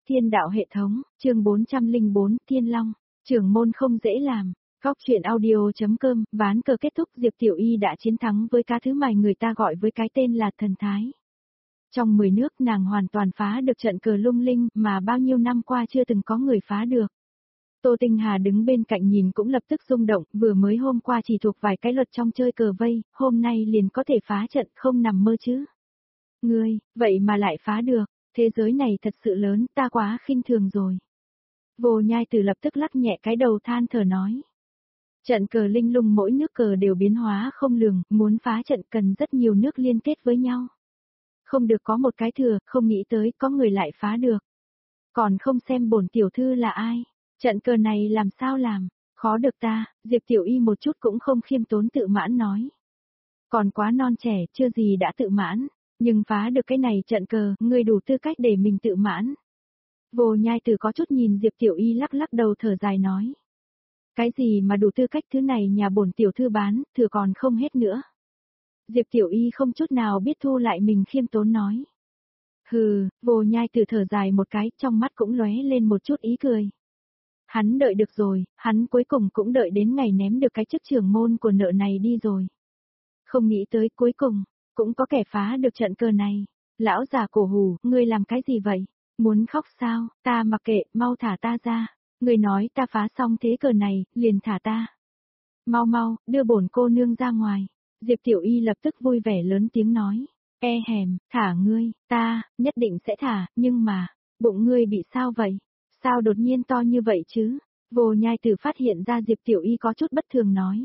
Thiên đạo hệ thống, chương 404, Thiên Long, trưởng môn không dễ làm. Góc truyện audio.com, ván cờ kết thúc Diệp Tiểu Y đã chiến thắng với cá thứ mài người ta gọi với cái tên là thần thái. Trong 10 nước nàng hoàn toàn phá được trận cờ lung linh mà bao nhiêu năm qua chưa từng có người phá được. Tô Tinh Hà đứng bên cạnh nhìn cũng lập tức rung động, vừa mới hôm qua chỉ thuộc vài cái luật trong chơi cờ vây, hôm nay liền có thể phá trận, không nằm mơ chứ. Ngươi, vậy mà lại phá được, thế giới này thật sự lớn, ta quá khinh thường rồi. Vô Nhai Tử lập tức lắc nhẹ cái đầu than thở nói. Trận cờ linh lung mỗi nước cờ đều biến hóa không lường, muốn phá trận cần rất nhiều nước liên kết với nhau. Không được có một cái thừa, không nghĩ tới có người lại phá được. Còn không xem bổn tiểu thư là ai, trận cờ này làm sao làm, khó được ta, Diệp Tiểu Y một chút cũng không khiêm tốn tự mãn nói. Còn quá non trẻ, chưa gì đã tự mãn, nhưng phá được cái này trận cờ, ngươi đủ tư cách để mình tự mãn. Vô Nhai Tử có chút nhìn Diệp Tiểu Y lắc lắc đầu thở dài nói. Cái gì mà đủ tư cách, thứ này nhà bổn tiểu thư bán, thừa còn không hết nữa. Diệp Tiểu Y không chút nào biết thu lại mình khiêm tốn nói. Hừ, Vô Nhai Tử thở dài một cái, trong mắt cũng lóe lên một chút ý cười. Hắn đợi được rồi, hắn cuối cùng cũng đợi đến ngày ném được cái chức trưởng môn của nợ này đi rồi. Không nghĩ tới cuối cùng, cũng có kẻ phá được trận cờ này. Lão già cổ hủ, ngươi làm cái gì vậy? Muốn khóc sao? Ta mặc kệ, mau thả ta ra. Ngươi nói ta phá xong thế cờ này, liền thả ta. Mau mau, đưa bổn cô nương ra ngoài. Diệp Tiểu Y lập tức vui vẻ lớn tiếng nói. E hèm, thả ngươi, ta, nhất định sẽ thả, nhưng mà, bụng ngươi bị sao vậy? Sao đột nhiên to như vậy chứ? Vô Nhai Tử phát hiện ra Diệp Tiểu Y có chút bất thường nói.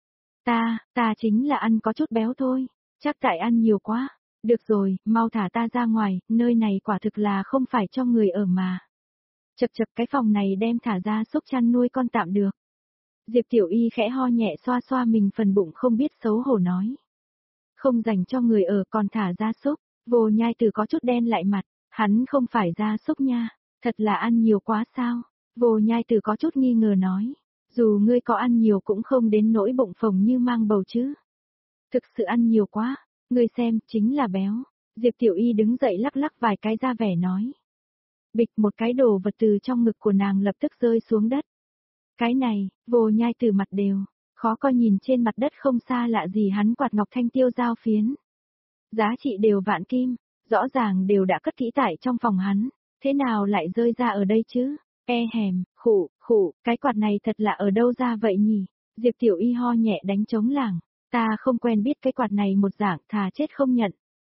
Ta chính là ăn có chút béo thôi, chắc tại ăn nhiều quá. Được rồi, mau thả ta ra ngoài, nơi này quả thực là không phải cho người ở mà. Chật chật, cái phòng này đem thả ra súc chăn nuôi con tạm được. Diệp Tiểu Y khẽ ho nhẹ xoa xoa mình phần bụng không biết xấu hổ nói. Không dành cho người ở còn thả ra súc, Vô Nhai Tử có chút đen lại mặt, hắn không phải ra súc nha, thật là ăn nhiều quá sao? Vô Nhai Tử có chút nghi ngờ nói, dù ngươi có ăn nhiều cũng không đến nỗi bụng phồng như mang bầu chứ. Thực sự ăn nhiều quá, ngươi xem, chính là béo. Diệp Tiểu Y đứng dậy lắc lắc vài cái ra vẻ nói. Bịch, một cái đồ vật từ trong ngực của nàng lập tức rơi xuống đất. Cái này, Vô Nhai Tử mặt đều, khó coi nhìn trên mặt đất không xa lạ gì hắn quạt ngọc thanh tiêu dao phiến. Giá trị đều vạn kim, rõ ràng đều đã cất kỹ tại trong phòng hắn, thế nào lại rơi ra ở đây chứ? E hèm, khụ, cái quạt này thật là ở đâu ra vậy nhỉ? Diệp Tiểu Y ho nhẹ đánh trống lảng, ta không quen biết cái quạt này một dạng, thà chết không nhận.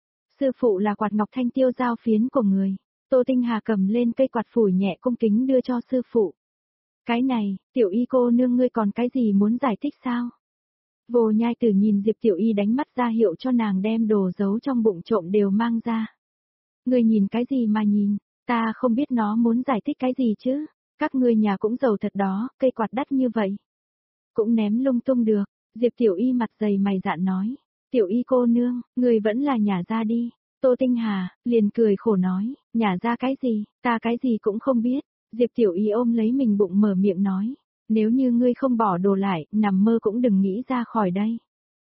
Sư phụ là quạt ngọc thanh tiêu dao phiến của người. Tô Tinh Hà cầm lên cây quạt phủi nhẹ cung kính đưa cho sư phụ. Cái này, Tiểu Y cô nương ngươi còn cái gì muốn giải thích sao? Vô Nhai Tử nhìn Diệp Tiểu Y đánh mắt ra hiệu cho nàng đem đồ giấu trong bụng trộm đều mang ra. Ngươi nhìn cái gì mà nhìn, ta không biết nó muốn giải thích cái gì chứ, các ngươi nhà cũng giàu thật đó, cây quạt đắt như vậy. Cũng ném lung tung được, Diệp Tiểu Y mặt dày mày dạn nói. Tiểu Y cô nương, ngươi vẫn là nhả ra đi. Tô Tinh Hà, liền cười khổ nói, nhả ra cái gì, ta cái gì cũng không biết. Diệp Tiểu Y ôm lấy mình bụng mở miệng nói, nếu như ngươi không bỏ đồ lại, nằm mơ cũng đừng nghĩ ra khỏi đây.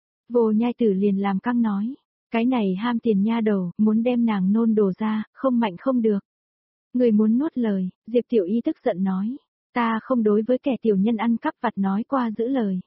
Vô Nhai Tử liền làm căng nói, cái này ham tiền nha đầu, muốn đem nàng nôn đồ ra, không mạnh không được. Ngươi muốn nuốt lời, Diệp Tiểu Y tức giận nói, ta không đối với kẻ tiểu nhân ăn cắp vặt nói qua giữ lời.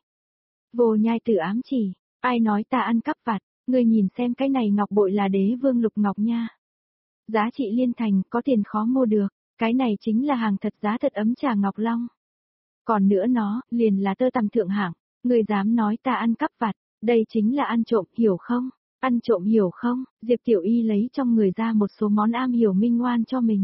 Vô Nhai Tử ám chỉ, ai nói ta ăn cắp vặt, ngươi nhìn xem cái này ngọc bội là Đế Vương Lục Ngọc nha. Giá trị liên thành, có tiền khó mua được, cái này chính là hàng thật giá thật ấm trà ngọc long. Còn nữa nó, liền là tơ tằm thượng hạng, ngươi dám nói ta ăn cắp vặt, đây chính là ăn trộm, hiểu không? Ăn trộm hiểu không? Diệp Tiểu Y lấy trong người ra một số món am hiểu minh ngoan cho mình.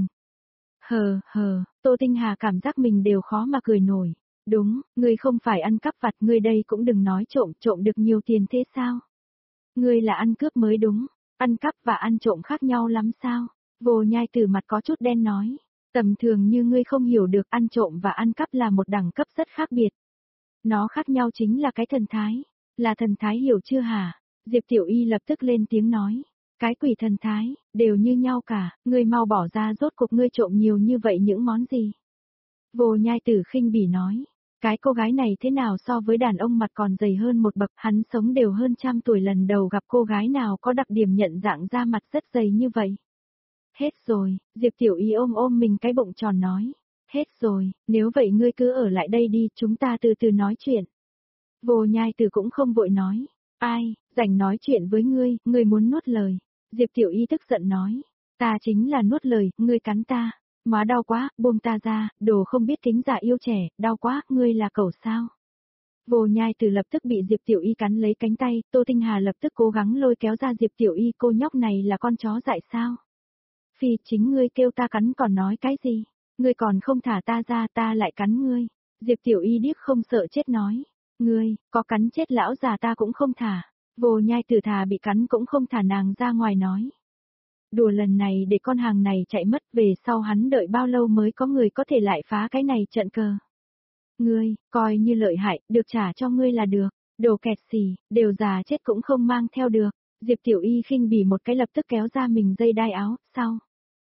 Tô Tinh Hà cảm giác mình đều khó mà cười nổi. Đúng, ngươi không phải ăn cắp vặt, ngươi đây cũng đừng nói trộm được nhiều tiền thế sao? Ngươi là ăn cướp mới đúng, ăn cắp và ăn trộm khác nhau lắm sao? Vô Nhai Tử mặt có chút đen nói, tầm thường như ngươi không hiểu được, ăn trộm và ăn cắp là một đẳng cấp rất khác biệt. Nó khác nhau chính là cái thần thái, là thần thái hiểu chưa hả? Diệp Tiểu Y lập tức lên tiếng nói, cái quỷ thần thái, đều như nhau cả, ngươi mau bỏ ra rốt cuộc ngươi trộm nhiều như vậy những món gì? Vô Nhai Tử khinh bỉ nói, cái cô gái này thế nào so với đàn ông mặt còn dày hơn một bậc, hắn sống đều hơn 100 tuổi lần đầu gặp cô gái nào có đặc điểm nhận dạng da mặt rất dày như vậy. Hết rồi, Diệp Tiểu Y ôm ôm mình cái bụng tròn nói. Hết rồi, nếu vậy ngươi cứ ở lại đây đi, chúng ta từ từ nói chuyện. Vô Nhai Tử cũng không vội nói. Ai, rảnh nói chuyện với ngươi muốn nuốt lời. Diệp Tiểu Y tức giận nói. Ta chính là nuốt lời, ngươi cắn ta. Má đau quá, buông ta ra, đồ không biết kính giả yêu trẻ, đau quá, ngươi là cẩu sao. Vô Nhai Tử lập tức bị Diệp Tiểu Y cắn lấy cánh tay, Tô Tinh Hà lập tức cố gắng lôi kéo ra Diệp Tiểu Y, cô nhóc này là con chó dại sao. Phi, chính ngươi kêu ta cắn còn nói cái gì, ngươi còn không thả ta ra ta lại cắn ngươi. Diệp Tiểu Y điếc không sợ chết nói, ngươi, có cắn chết lão già ta cũng không thả. Vô Nhai Tử thà bị cắn cũng không thả nàng ra ngoài nói. Đùa lần này để con hàng này chạy mất, về sau hắn đợi bao lâu mới có người có thể lại phá cái này trận cờ. Ngươi, coi như lợi hại, được trả cho ngươi là được, đồ kẹt xì, đều già chết cũng không mang theo được. Diệp Tiểu Y khinh bỉ một cái lập tức kéo ra mình dây đai áo, sau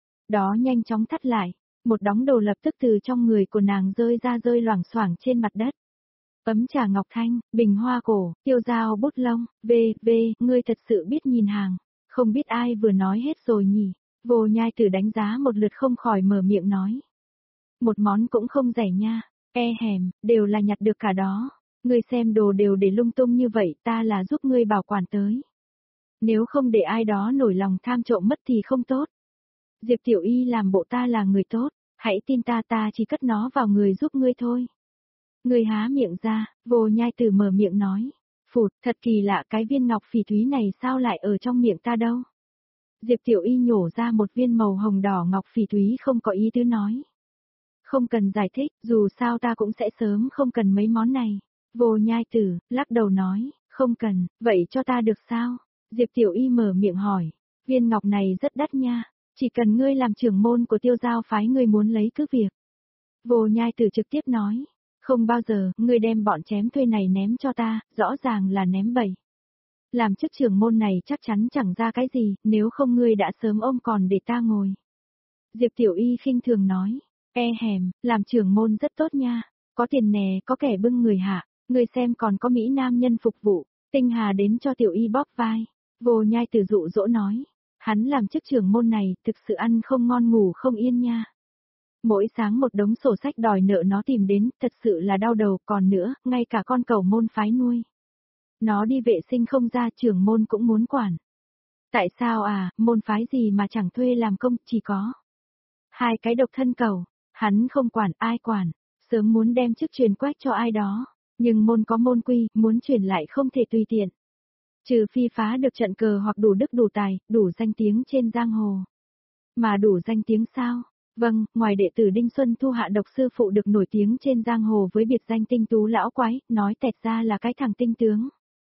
đó nhanh chóng thắt lại, một đống đồ lập tức từ trong người của nàng rơi ra rơi loảng xoảng trên mặt đất. Ấm trà ngọc thanh, bình hoa cổ, tiêu dao bút lông, ngươi thật sự biết nhìn hàng, không biết ai vừa nói hết rồi nhỉ. Vô Nhai Tử đánh giá một lượt không khỏi mở miệng nói. Một món cũng không rẻ nha, hèm, đều là nhặt được cả đó. Ngươi xem đồ đều để lung tung như vậy, ta là giúp ngươi bảo quản tới. Nếu không để ai đó nổi lòng tham trộm mất thì không tốt. Diệp Tiểu Y làm bộ ta là người tốt, hãy tin ta, ta chỉ cất nó vào người giúp ngươi thôi. Ngươi há miệng ra, Vô Nhai Tử mở miệng nói. Phụt, thật kỳ lạ, cái viên ngọc phỉ thúy này sao lại ở trong miệng ta đâu. Diệp Tiểu Y nhổ ra một viên màu hồng đỏ ngọc phỉ thúy không có ý tứ nói. Không cần giải thích, dù sao ta cũng sẽ sớm không cần mấy món này. Vô Nhai Tử, lắc đầu nói, không cần, vậy cho ta được sao? Diệp Tiểu Y mở miệng hỏi, viên ngọc này rất đắt nha, chỉ cần ngươi làm trưởng môn của Tiêu Giao phái ngươi muốn lấy cứ việc. Vô Nhai Tử trực tiếp nói, không bao giờ, ngươi đem bọn chém thuê này ném cho ta, rõ ràng là ném bậy. Làm chức trưởng môn này chắc chắn chẳng ra cái gì, nếu không ngươi đã sớm ôm còn để ta ngồi. Diệp Tiểu Y khinh thường nói, hèm, làm trưởng môn rất tốt nha, có tiền nè, có kẻ bưng người hạ, ngươi xem còn có mỹ nam nhân phục vụ. Tinh Hà đến cho Tiểu Y bóp vai. Vô Nhai Tử dụ dỗ nói, hắn làm chức trưởng môn này thực sự ăn không ngon ngủ không yên nha. Mỗi sáng một đống sổ sách đòi nợ nó tìm đến, thật sự là đau đầu, còn nữa, ngay cả con cẩu môn phái nuôi. Nó đi vệ sinh không ra, trưởng môn cũng muốn quản. Tại sao à, môn phái gì mà chẳng thuê làm công, chỉ có hai cái độc thân cẩu, hắn không quản, ai quản, sớm muốn đem chức truyền quách cho ai đó, nhưng môn có môn quy, muốn truyền lại không thể tùy tiện. Trừ phi phá được trận cờ hoặc đủ đức đủ tài, đủ danh tiếng trên giang hồ. Mà đủ danh tiếng sao? Vâng, ngoài đệ tử Đinh Xuân Thu hạ độc sư phụ được nổi tiếng trên giang hồ với biệt danh tinh tú lão quái, nói tẹt ra là cái thằng tinh tướng.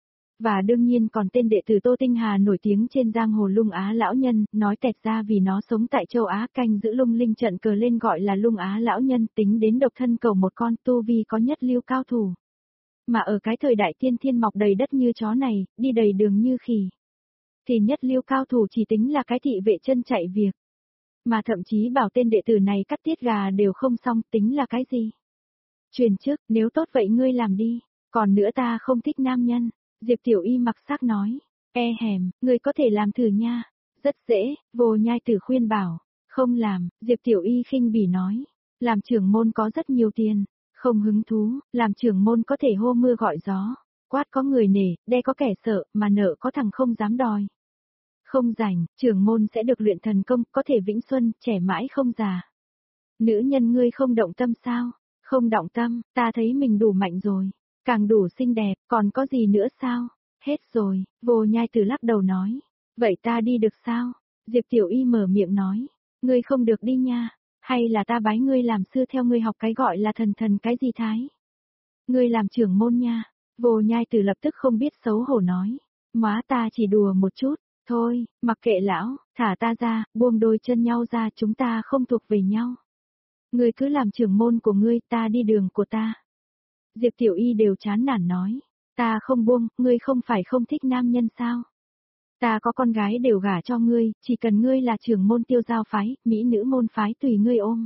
Và đương nhiên còn tên đệ tử Tô Tinh Hà nổi tiếng trên giang hồ Lung Á lão nhân, nói tẹt ra vì nó sống tại châu Á canh giữ lung linh trận cờ lên gọi là Lung Á lão nhân, tính đến độc thân cầu một con, tu vi có nhất lưu cao thủ. Mà ở cái thời đại tiên thiên mọc đầy đất như chó này, đi đầy đường như khỉ, thì nhất lưu cao thủ chỉ tính là cái thị vệ chân chạy việc. Mà thậm chí bảo tên đệ tử này cắt tiết gà đều không xong, tính là cái gì? Truyền chức, nếu tốt vậy ngươi làm đi, còn nữa ta không thích nam nhân. Diệp Tiểu Y mặc sắc nói, hèm, ngươi có thể làm thử nha, rất dễ. Vô Nhai Tử khuyên bảo, không làm. Diệp Tiểu Y khinh bỉ nói, làm trưởng môn có rất nhiều tiền, không hứng thú, làm trưởng môn có thể hô mưa gọi gió, quát có người nể, đe có kẻ sợ, mà nợ có thằng không dám đòi. Không rảnh, trưởng môn sẽ được luyện thần công, có thể vĩnh xuân, trẻ mãi không già. Nữ nhân ngươi không động tâm sao? Không động tâm, ta thấy mình đủ mạnh rồi, càng đủ xinh đẹp, còn có gì nữa sao? Hết rồi. Vô Nhai Tử lắc đầu nói, vậy ta đi được sao? Diệp Tiểu Y mở miệng nói, ngươi không được đi nha, hay là ta bái ngươi làm sư theo ngươi học cái gọi là thần cái gì thái? Ngươi làm trưởng môn nha. Vô Nhai Tử lập tức không biết xấu hổ nói, má ta chỉ đùa một chút. Thôi, mặc kệ lão, thả ta ra, buông đôi chân nhau ra, chúng ta không thuộc về nhau. Ngươi cứ làm trưởng môn của ngươi, ta đi đường của ta. Diệp Tiểu Y đều chán nản nói, ta không buông, ngươi không phải không thích nam nhân sao? Ta có con gái đều gả cho ngươi, chỉ cần ngươi là trưởng môn Tiêu Giao phái, mỹ nữ môn phái tùy ngươi ôm.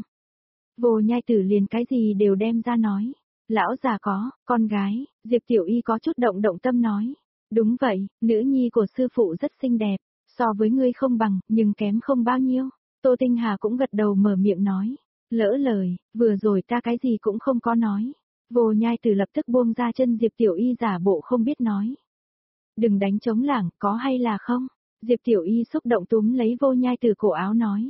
Vô Nhai Tử liền cái gì đều đem ra nói. Lão già có, con gái, Diệp Tiểu Y có chút động tâm nói. Đúng vậy, nữ nhi của sư phụ rất xinh đẹp, so với ngươi không bằng, nhưng kém không bao nhiêu. Tô Tinh Hà cũng gật đầu mở miệng nói. Lỡ lời, vừa rồi ta cái gì cũng không có nói. Vô Nhai Tử lập tức buông ra chân Diệp Tiểu Y giả bộ không biết nói. Đừng đánh trống lảng, có hay là không? Diệp Tiểu Y xúc động túm lấy Vô Nhai Tử cổ áo nói.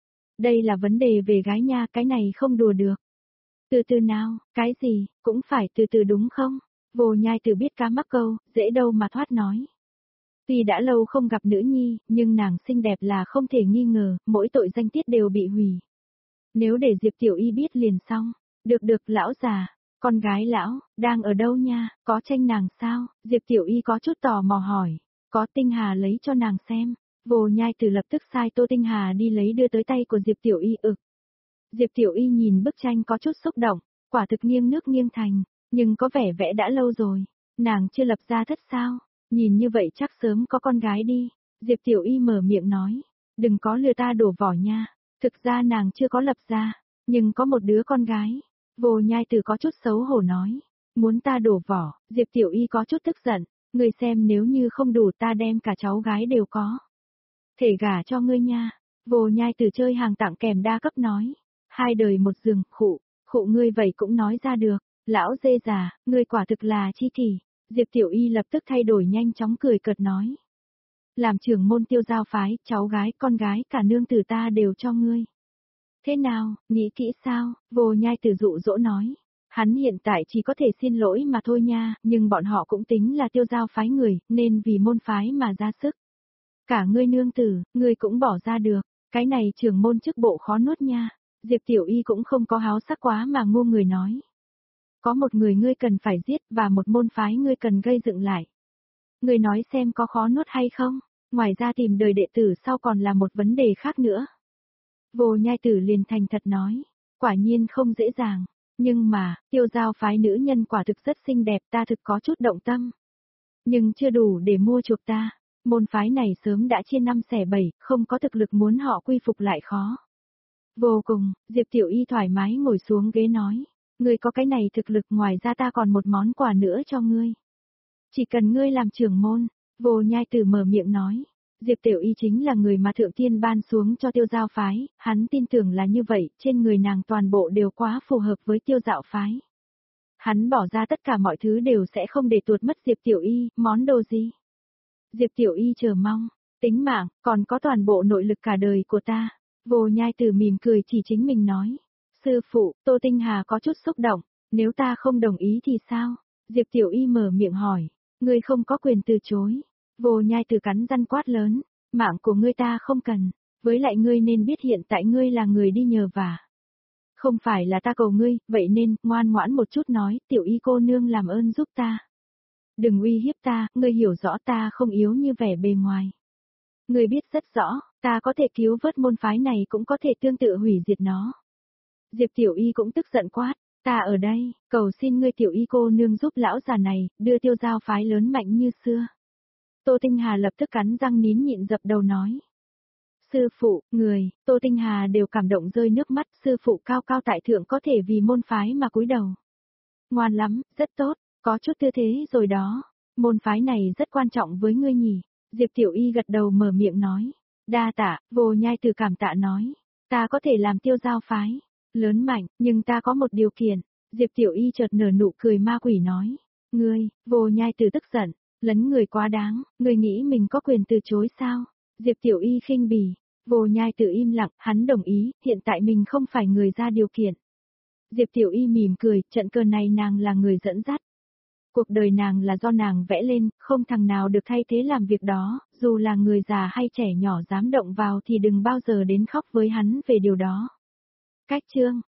Đây là vấn đề về gái nha, cái này không đùa được. Từ từ nào, cái gì, cũng phải từ từ đúng không? Vô Nhai Tử biết cá mắc câu, dễ đâu mà thoát nói. Tuy đã lâu không gặp nữ nhi, nhưng nàng xinh đẹp là không thể nghi ngờ, mỗi tội danh tiết đều bị hủy. Nếu để Diệp Tiểu Y biết liền xong. Được lão già, con gái lão, đang ở đâu nha, có tranh nàng sao? Diệp Tiểu Y có chút tò mò hỏi. Có, Tinh Hà lấy cho nàng xem. Vô Nhai Tử lập tức sai Tô Tinh Hà đi lấy đưa tới tay của Diệp Tiểu Y Diệp Tiểu Y nhìn bức tranh có chút xúc động, quả thực nghiêng nước nghiêng thành, nhưng có vẻ vẽ đã lâu rồi, nàng chưa lập ra thất sao, nhìn như vậy chắc sớm có con gái đi. Diệp Tiểu Y mở miệng nói, đừng có lừa ta đổ vỏ nha, thực ra nàng chưa có lập ra, nhưng có một đứa con gái. Vô Nhai Tử có chút xấu hổ nói, muốn ta đổ vỏ. Diệp Tiểu Y có chút tức giận, ngươi xem nếu như không đủ ta đem cả cháu gái đều có. Thể gả cho ngươi nha. Vô Nhai Tử chơi hàng tặng kèm đa cấp nói, 2 đời 1 giường, khụ ngươi vậy cũng nói ra được, lão dê già, ngươi quả thực là chi kỷ. Diệp Tiểu Y lập tức thay đổi nhanh chóng cười cợt nói. Làm trưởng môn Tiêu Giao phái, cháu gái, con gái, cả nương tử ta đều cho ngươi. Thế nào, nghĩ kỹ sao? Vô Nhai Tử dụ dỗ nói. Hắn hiện tại chỉ có thể xin lỗi mà thôi nha, nhưng bọn họ cũng tính là Tiêu Giao phái người, nên vì môn phái mà ra sức. Cả ngươi nương tử, ngươi cũng bỏ ra được, cái này trưởng môn chức bộ khó nuốt nha. Diệp Tiểu Y cũng không có háo sắc quá mà ngu người nói. Có một người ngươi cần phải giết và một môn phái ngươi cần gây dựng lại. Ngươi nói xem có khó nuốt hay không, ngoài ra tìm đời đệ tử sau còn là một vấn đề khác nữa. Vô Nhai Tử liền thành thật nói, quả nhiên không dễ dàng, nhưng mà, Tiêu Giao phái nữ nhân quả thực rất xinh đẹp, ta thực có chút động tâm. Nhưng chưa đủ để mua chuộc ta, môn phái này sớm đã chia 5 xẻ 7, không có thực lực muốn họ quy phục lại khó. Vô cùng, Diệp Tiểu Y thoải mái ngồi xuống ghế nói, ngươi có cái này thực lực, ngoài ra ta còn một món quà nữa cho ngươi. Chỉ cần ngươi làm trưởng môn. Vô Nhai Tử mở miệng nói. Diệp Tiểu Y chính là người mà Thượng Tiên ban xuống cho Tiêu Giao phái, hắn tin tưởng là như vậy, trên người nàng toàn bộ đều quá phù hợp với Tiêu Dạo phái. Hắn bỏ ra tất cả mọi thứ đều sẽ không để tuột mất Diệp Tiểu Y, món đồ gì? Diệp Tiểu Y chờ mong, tính mạng, còn có toàn bộ nội lực cả đời của ta. Vô Nhai Tử mỉm cười chỉ chính mình nói. Sư phụ, Tô Tinh Hà có chút xúc động, nếu ta không đồng ý thì sao? Diệp Tiểu Y mở miệng hỏi, ngươi không có quyền từ chối. Vô Nhai Tử cắn răng quát lớn, mạng của ngươi ta không cần, với lại ngươi nên biết hiện tại ngươi là người đi nhờ vả. Không phải là ta cầu ngươi, vậy nên, ngoan ngoãn một chút nói, Tiểu Y cô nương làm ơn giúp ta. Đừng uy hiếp ta, ngươi hiểu rõ ta không yếu như vẻ bề ngoài. Ngươi biết rất rõ, ta có thể cứu vớt môn phái này cũng có thể tương tự hủy diệt nó. Diệp Tiểu Y cũng tức giận quát, ta ở đây, cầu xin ngươi Tiểu Y cô nương giúp lão già này, đưa Tiêu Giao phái lớn mạnh như xưa. Tô Tinh Hà lập tức cắn răng nín nhịn dập đầu nói. Sư phụ, người, Tô Tinh Hà đều cảm động rơi nước mắt, sư phụ cao cao tại thượng có thể vì môn phái mà cúi đầu. Ngoan lắm, rất tốt, có chút tư thế rồi đó, môn phái này rất quan trọng với ngươi nhỉ. Diệp Tiểu Y gật đầu mở miệng nói. Đa tạ, Vô Nhai Tử cảm tạ nói. Ta có thể làm Tiêu Giao phái lớn mạnh, nhưng ta có một điều kiện. Diệp Tiểu Y chợt nở nụ cười ma quỷ nói. Ngươi, Vô Nhai Tử tức giận. Lấn người quá đáng, ngươi nghĩ mình có quyền từ chối sao? Diệp Tiểu Y khinh bỉ. Vô Nhai Tử im lặng, hắn đồng ý, hiện tại mình không phải người ra điều kiện. Diệp Tiểu Y mỉm cười, trận cờ này nàng là người dẫn dắt. Cuộc đời nàng là do nàng vẽ lên, không thằng nào được thay thế làm việc đó, dù là người già hay trẻ nhỏ dám động vào thì đừng bao giờ đến khóc với hắn về điều đó. Cách chương